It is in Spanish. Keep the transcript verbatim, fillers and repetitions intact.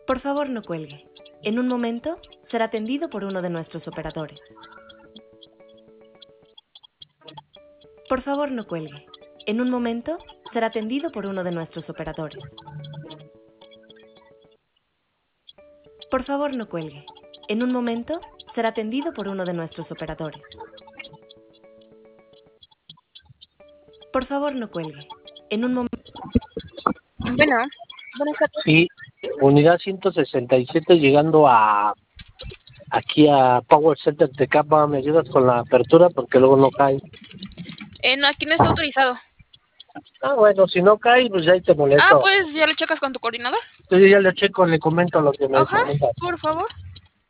Por favor, no cuelgue. En un momento será atendido por uno de nuestros operadores. Por favor, no cuelgue. En un momento será atendido por uno de nuestros operadores. Por favor, no cuelgue. En un momento será atendido por uno de nuestros operadores. Por favor, no cuelgue. En un momento... Bueno, buenas tardes. Sí, unidad ciento sesenta y siete llegando a aquí a Power Center de Capa. ¿Me ayudas con la apertura? Porque luego no cae. Eh, no, aquí no está autorizado. Ah, bueno, si no cae, pues ahí te Ah, molesto. pues ya lo checas con tu coordinador. Entonces ya le checo, le comento lo que me Ajá, comentas. por favor.